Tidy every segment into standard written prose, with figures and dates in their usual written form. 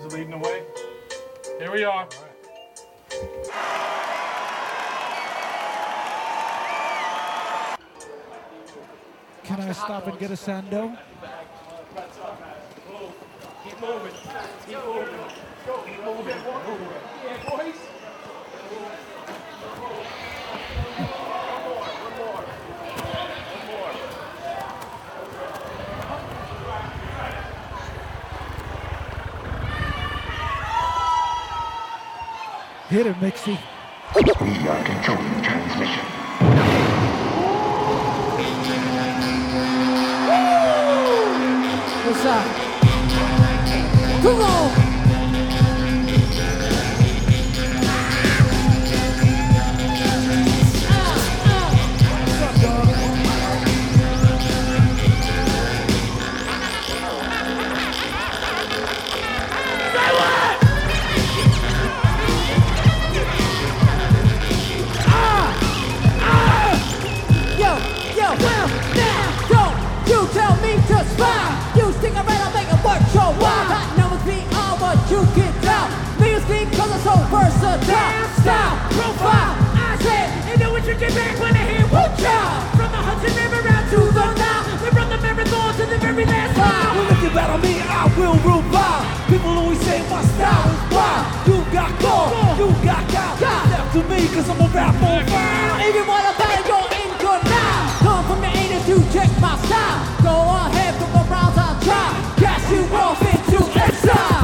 leading the way. Here we are. Can I stop and get a sando? Keep moving. Keep moving. Keep moving. Yeah, boys. Hit it, Mixie. We are controlling the transmission. What's up? Come on! Style, profile, I said, and know what you get back when I hear woo child. From the Hudson River out to the Nile, we run the marathon to the very last mile. Well, if you battle me, I will rule by. People always say my style is wild. You got gold, you got God. Step to me, cause I'm a rap on fire. If you wanna battle, you're in good now. Come from the anus to check my style. Go ahead, from the rounds I'll try. Gas you off into exile.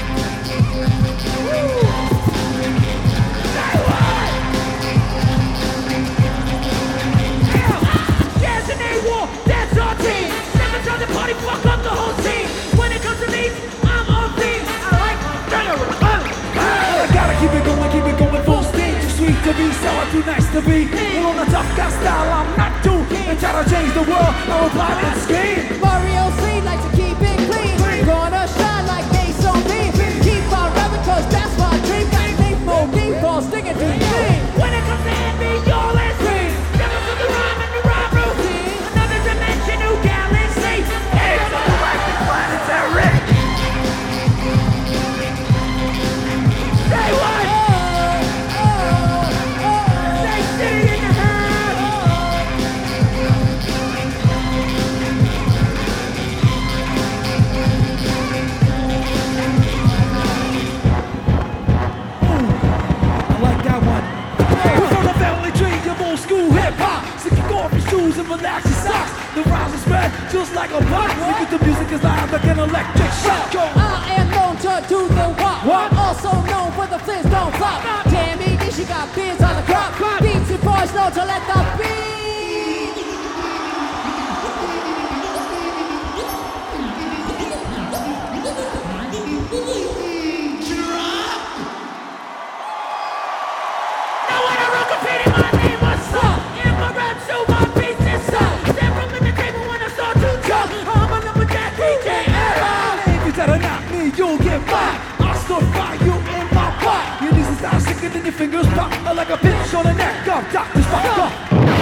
Fuck up the whole team. When it comes to me, I'm on beat. I like I gotta keep it going full steam. Too sweet to be, sour, too nice to be. And on the tough guy style, I'm not too keen. And try to change the world, I will blind and scheme. Mario C likes to keep it clean. Gonna shine like Ace on me. Keep on rapping, cause that's my dream. Got need more need for sticking to me. When it comes to envy, you're less free. Never for the rhyme and the rhyme routine. Another dimension, new galaxy. Say what? Say city in the house. I like that one. We're from the family tree of old school hip hop. So kick off your shoes and relax your socks. The rhymes are spread just like a block. Look at the music is loud like an electric shock. I am known to do the walk. What? Also known for the flips don't flop. Damn it, she got beans on the crop. Beats and boys know to let the beat. Now when I rock graffiti, my name was Saw. In my rap show, my beats is Saw. Step from the table when I start to jump. I'm a number jack DJ era. If you try to knock me, you'll get mine. I'll still fire you in my pot. Your knees is not sicker than your fingers pop. Like a pinch on the neck of Dr. Spock.